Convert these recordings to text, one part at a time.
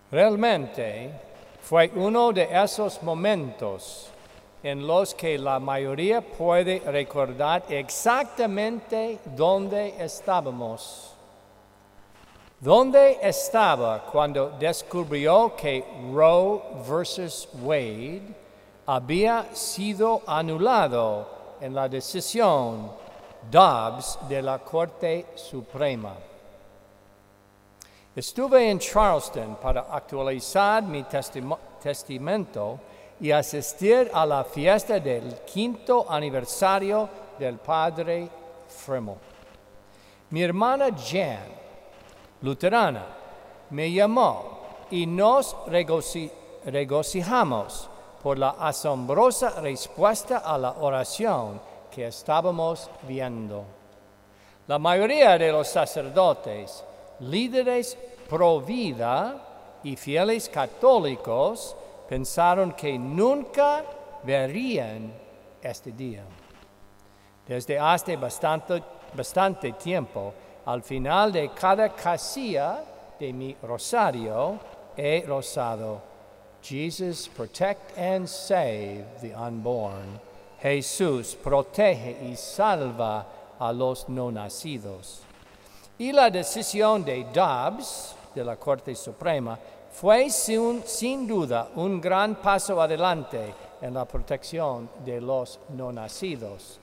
Realmente fue uno de esos momentos en los que la mayoría puede recordar exactamente dónde estábamos. ¿Dónde estaba cuando descubrió que Roe versus Wade había sido anulado en la decisión Dobbs de la Corte Suprema? Estuve en Charleston para actualizar mi testamento y asistir a la fiesta del 5º aniversario del padre Frimmel. Mi hermana Jan, luterana, me llamó y nos regocijamos por la asombrosa respuesta a la oración que estábamos viendo. La mayoría de los sacerdotes, líderes pro vida y fieles católicos pensaron que nunca verían este día. Desde hace bastante tiempo, al final de cada casilla de mi rosario, he rozado: Jesus, protect and save the unborn. Jesús, protege y salva a los no nacidos. Y la decisión de Dobbs, de la Corte Suprema, fue sin duda un gran paso adelante en la protección de los no nacidos.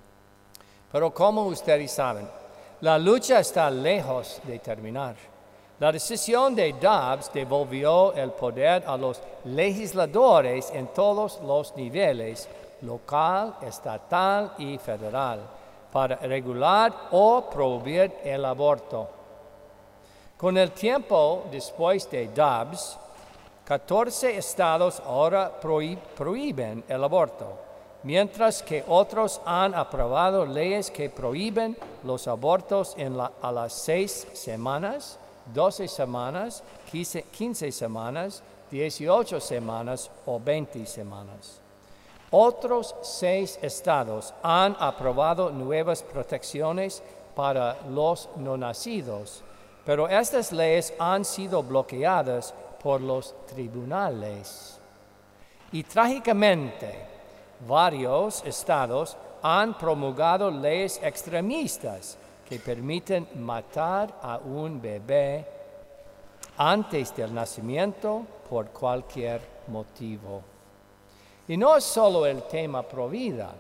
Pero como ustedes saben, la lucha está lejos de terminar. La decisión de Dobbs devolvió el poder a los legisladores en todos los niveles, local, estatal y federal, para regular o prohibir el aborto. Con el tiempo después de Dobbs, 14 estados ahora prohíben el aborto, mientras que otros han aprobado leyes que prohíben los abortos a las 6 semanas, 12 semanas, 15 semanas, 18 semanas o 20 semanas. Otros 6 estados han aprobado nuevas protecciones para los no nacidos, pero estas leyes han sido bloqueadas por los tribunales. Y trágicamente, varios estados han promulgado leyes extremistas que permiten matar a un bebé antes del nacimiento por cualquier motivo. Y no es solo el tema pro vida.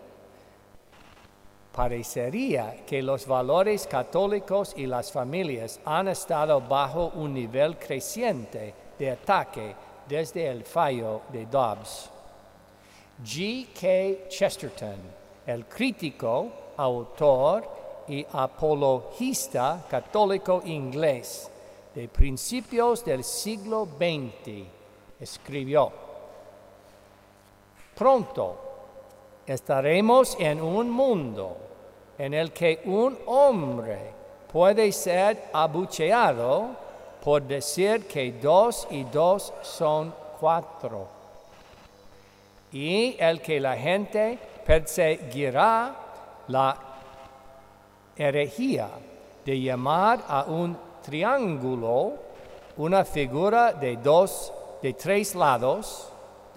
Parecería que los valores católicos y las familias han estado bajo un nivel creciente de ataque desde el fallo de Dobbs. G.K. Chesterton, el crítico, autor y apologista católico inglés de principios del siglo XX, escribió: pronto estaremos en un mundo en el que un hombre puede ser abucheado por decir que 2 y 2 son 4, y el que la gente perseguirá la herejía de llamar a un triángulo una figura de 3 lados,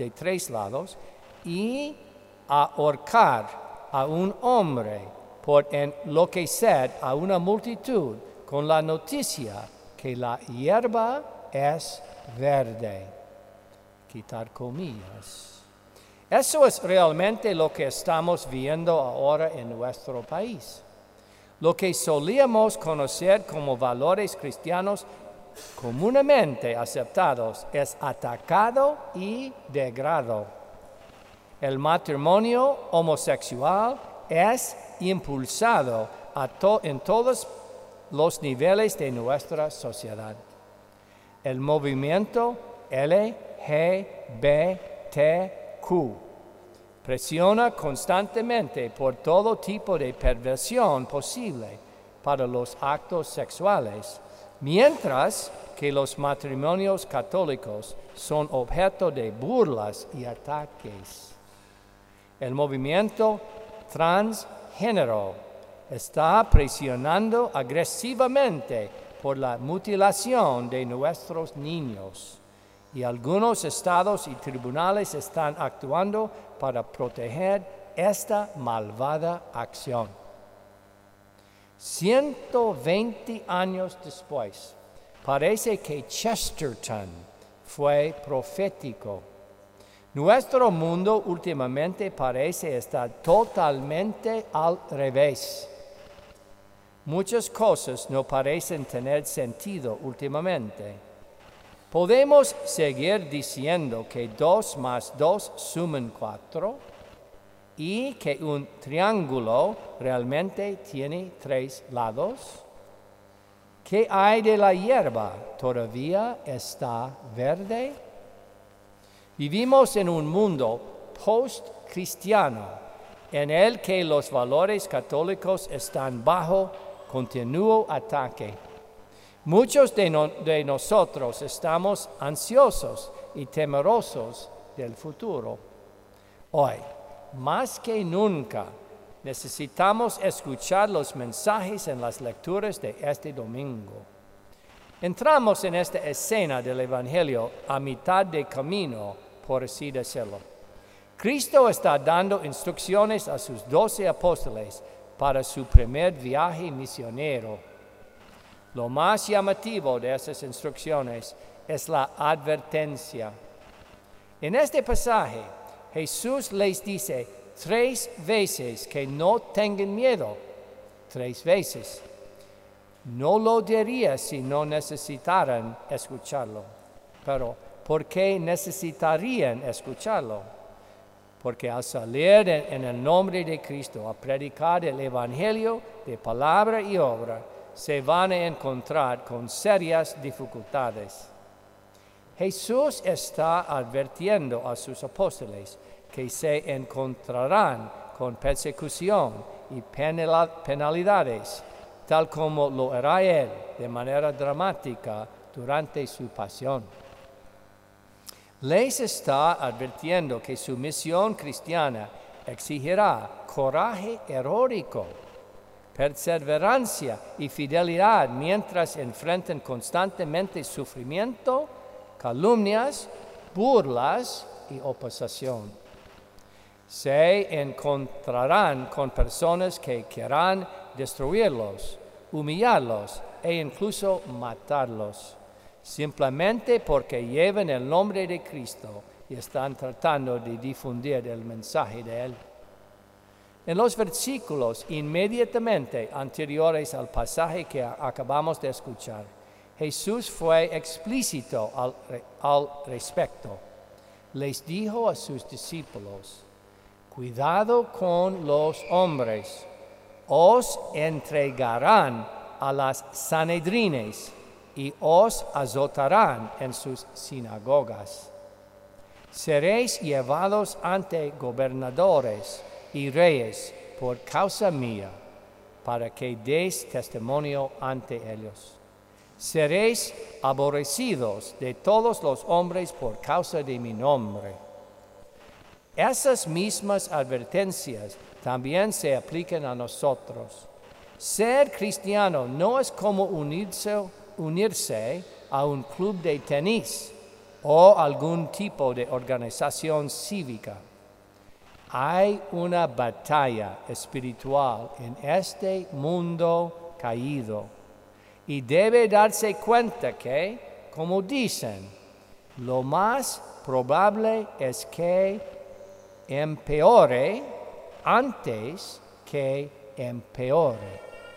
y ahorcar a un hombre por enloquecer a una multitud con la noticia que la hierba es verde. Quitar comillas. Eso es realmente lo que estamos viendo ahora en nuestro país. Lo que solíamos conocer como valores cristianos comúnmente aceptados es atacado y degradado. El matrimonio homosexual es impulsado en todos los niveles de nuestra sociedad. El movimiento LGBTQ presiona constantemente por todo tipo de perversión posible para los actos sexuales, mientras que los matrimonios católicos son objeto de burlas y ataques. El movimiento transgénero está presionando agresivamente por la mutilación de nuestros niños, y algunos estados y tribunales están actuando para proteger esta malvada acción. 120 años después, parece que Chesterton fue profético. Nuestro mundo últimamente parece estar totalmente al revés. Muchas cosas no parecen tener sentido últimamente. ¿Podemos seguir diciendo que 2 más 2 suman 4 y que un triángulo realmente tiene 3 lados? ¿Qué hay de la hierba? ¿Todavía está verde? Vivimos en un mundo post-cristiano en el que los valores católicos están bajo continuo ataque. Muchos de nosotros estamos ansiosos y temerosos del futuro. Hoy, más que nunca, necesitamos escuchar los mensajes en las lecturas de este domingo. Entramos en esta escena del Evangelio a mitad de camino, por así decirlo. Cristo está dando instrucciones a sus 12 apóstoles para su primer viaje misionero. Lo más llamativo de esas instrucciones es la advertencia. En este pasaje, Jesús les dice 3 veces que no tengan miedo. 3 veces. No lo diría si no necesitaran escucharlo. Pero, ¿por qué necesitarían escucharlo? Porque al salir en el nombre de Cristo a predicar el Evangelio de palabra y obra, se van a encontrar con serias dificultades. Jesús está advirtiendo a sus apóstoles que se encontrarán con persecución y penalidades, tal como lo hará Él de manera dramática durante su pasión. Les está advirtiendo que su misión cristiana exigirá coraje heroico, perseverancia y fidelidad mientras enfrentan constantemente sufrimiento, calumnias, burlas y oposición. Se encontrarán con personas que querrán destruirlos, humillarlos e incluso matarlos, simplemente porque llevan el nombre de Cristo y están tratando de difundir el mensaje de Él. En los versículos inmediatamente anteriores al pasaje que acabamos de escuchar, Jesús fue explícito al respecto. Les dijo a sus discípulos: cuidado con los hombres, os entregarán a las sanedrines y os azotarán en sus sinagogas. Seréis llevados ante gobernadores y reyes por causa mía, para que deis testimonio ante ellos. Seréis aborrecidos de todos los hombres por causa de mi nombre. Esas mismas advertencias también se aplican a nosotros. Ser cristiano no es como unirse a un club de tenis o algún tipo de organización cívica. Hay una batalla espiritual en este mundo caído y debe darse cuenta que, como dicen, lo más probable es que empeore antes que empeore.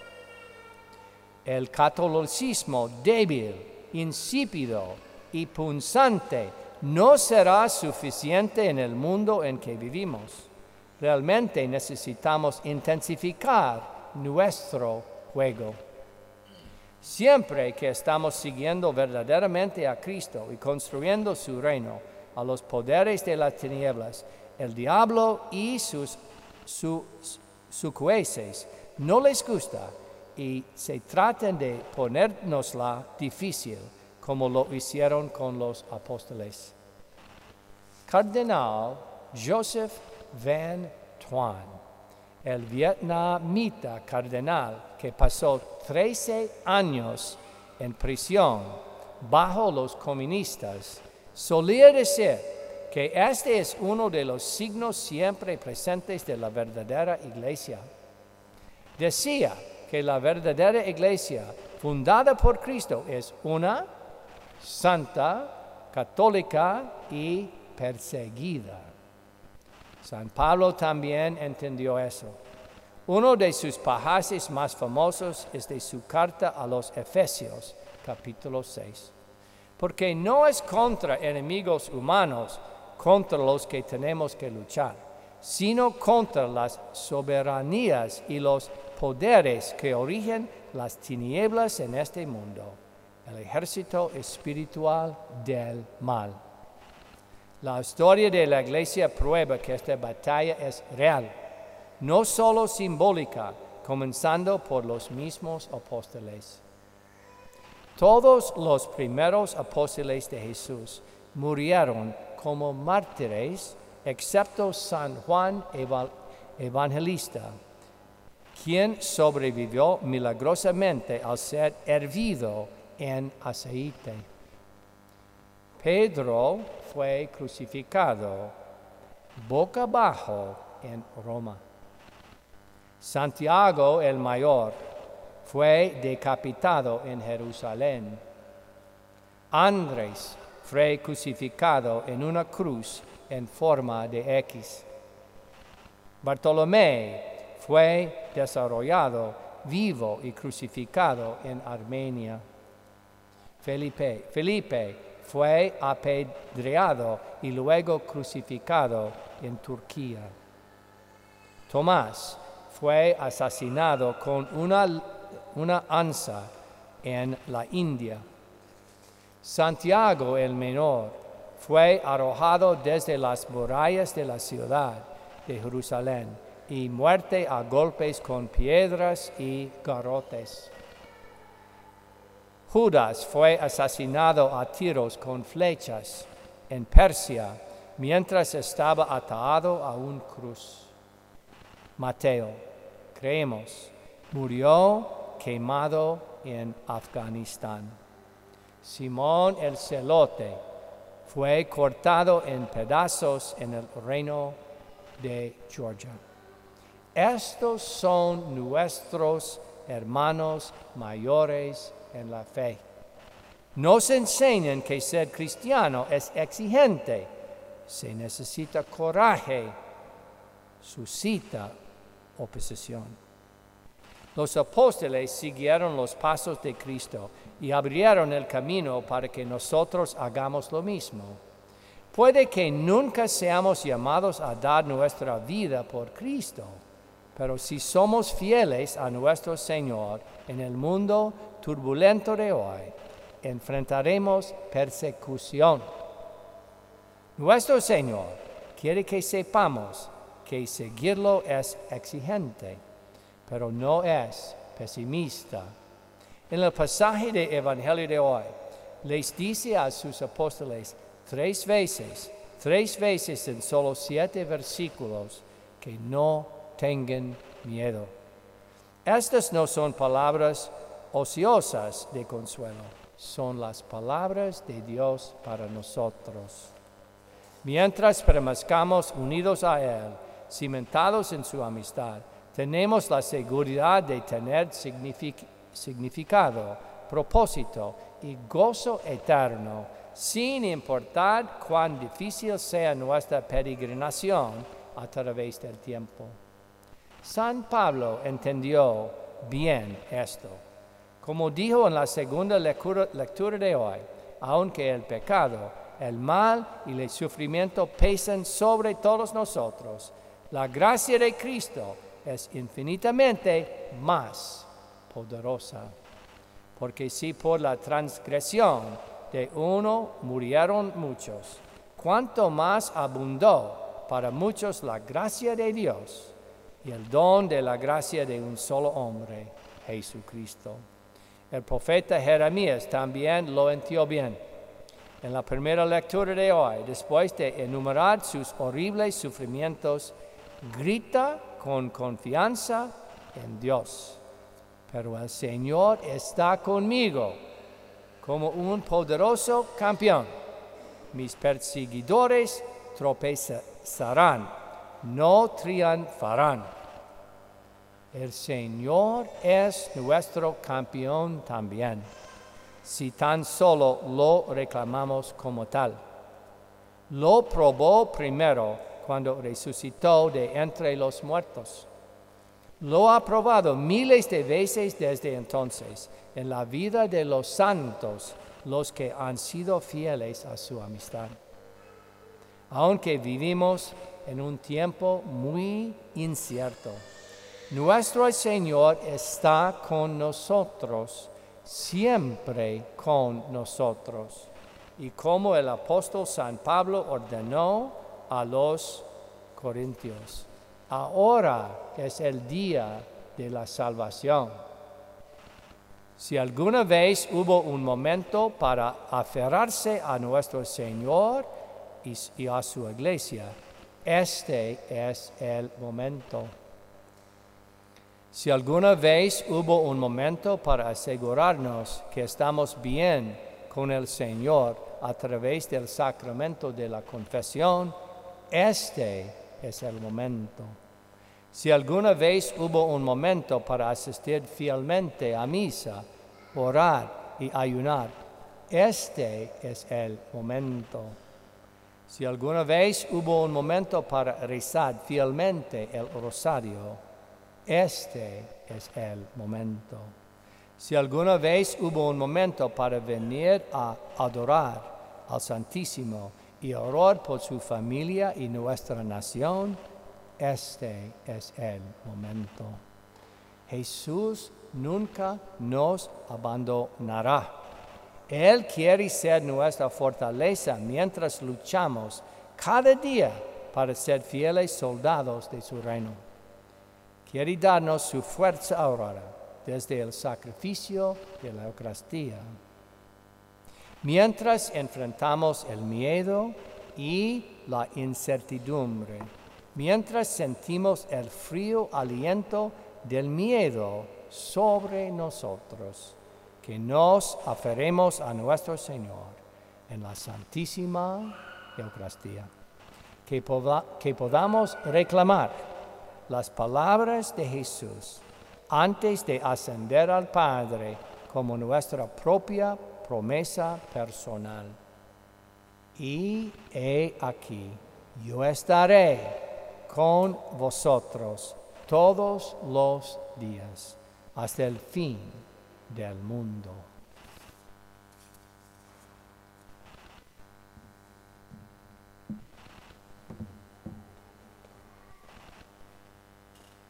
El catolicismo débil, insípido y punzante no será suficiente en el mundo en que vivimos. Realmente necesitamos intensificar nuestro juego. Siempre que estamos siguiendo verdaderamente a Cristo y construyendo su reino, a los poderes de las tinieblas, el diablo y sus secuaces no les gusta y se tratan de ponérnosla difícil, como lo hicieron con los apóstoles. Cardenal Joseph Van Thuan, el vietnamita cardenal que pasó 13 años en prisión bajo los comunistas, Solía decir que este es uno de los signos siempre presentes de la verdadera iglesia. Decía que la verdadera iglesia fundada por Cristo es una, santa, católica y perseguida. San Pablo también entendió eso. Uno de sus pasajes más famosos es de su carta a los Efesios, capítulo 6. Porque no es contra enemigos humanos contra los que tenemos que luchar, sino contra las soberanías y los poderes que origen las tinieblas en este mundo, el ejército espiritual del mal. La historia de la iglesia prueba que esta batalla es real, no solo simbólica, comenzando por los mismos apóstoles. Todos los primeros apóstoles de Jesús murieron como mártires, excepto San Juan Evangelista, quien sobrevivió milagrosamente al ser hervido en aceite. Pedro fue crucificado boca abajo en Roma. Santiago el Mayor fue decapitado en Jerusalén. Andrés fue crucificado en una cruz en forma de X. Bartolomé fue desarrollado vivo y crucificado en Armenia. Felipe fue apedreado y luego crucificado en Turquía. Tomás fue asesinado con una lanza en la India. Santiago el Menor fue arrojado desde las murallas de la ciudad de Jerusalén y muerto a golpes con piedras y garrotes. Judas fue asesinado a tiros con flechas en Persia mientras estaba atado a un cruz. Mateo, creemos, murió quemado en Afganistán. Simón el Celote fue cortado en pedazos en el reino de Georgia. Estos son nuestros hermanos mayores en la fe. Nos enseñan que ser cristiano es exigente. Se necesita coraje, suscita oposición. Los apóstoles siguieron los pasos de Cristo y abrieron el camino para que nosotros hagamos lo mismo. Puede que nunca seamos llamados a dar nuestra vida por Cristo, pero si somos fieles a nuestro Señor en el mundo turbulento de hoy, enfrentaremos persecución. Nuestro Señor quiere que sepamos que seguirlo es exigente, pero no es pesimista. En el pasaje del Evangelio de hoy, les dice a sus apóstoles tres veces en solo 7 versículos, que no tengan miedo. Estas no son palabras ociosas de consuelo, son las palabras de Dios para nosotros. Mientras permanezcamos unidos a Él, cimentados en su amistad, tenemos la seguridad de tener significado, propósito y gozo eterno, sin importar cuán difícil sea nuestra peregrinación a través del tiempo. San Pablo entendió bien esto. Como dijo en la segunda lectura de hoy, aunque el pecado, el mal y el sufrimiento pesan sobre todos nosotros, la gracia de Cristo es infinitamente más poderosa. Porque si por la transgresión de uno murieron muchos, cuánto más abundó para muchos la gracia de Dios y el don de la gracia de un solo hombre, Jesucristo. El profeta Jeremías también lo entendió bien. En la primera lectura de hoy, después de enumerar sus horribles sufrimientos, grita con confianza en Dios. Pero el Señor está conmigo como un poderoso campeón. mis perseguidores tropezarán, no triunfarán. El Señor es nuestro campeón también, si tan solo lo reclamamos como tal. Lo probó primero cuando resucitó de entre los muertos. Lo ha probado miles de veces desde entonces en la vida de los santos, los que han sido fieles a su amistad. Aunque vivimos en un tiempo muy incierto, nuestro Señor está con nosotros, siempre con nosotros. Y como el apóstol San Pablo ordenó a los corintios, ahora es el día de la salvación. Si alguna vez hubo un momento para aferrarse a nuestro Señor y a su iglesia, este es el momento. Si alguna vez hubo un momento para asegurarnos que estamos bien con el Señor a través del sacramento de la confesión, este es el momento. Si alguna vez hubo un momento para asistir fielmente a misa, orar y ayunar, este es el momento. Si alguna vez hubo un momento para rezar fielmente el rosario, este es el momento. Si alguna vez hubo un momento para venir a adorar al Santísimo y orar por su familia y nuestra nación, este es el momento. Jesús nunca nos abandonará. Él quiere ser nuestra fortaleza mientras luchamos cada día para ser fieles soldados de su reino. Quiere darnos su fuerza ahora desde el sacrificio de la Eucaristía. Mientras enfrentamos el miedo y la incertidumbre, mientras sentimos el frío aliento del miedo sobre nosotros, que nos aferremos a nuestro Señor en la Santísima Eucaristía, que podamos reclamar las palabras de Jesús antes de ascender al Padre como nuestra propia promesa personal. Y he aquí, yo estaré con vosotros todos los días hasta el fin del mundo.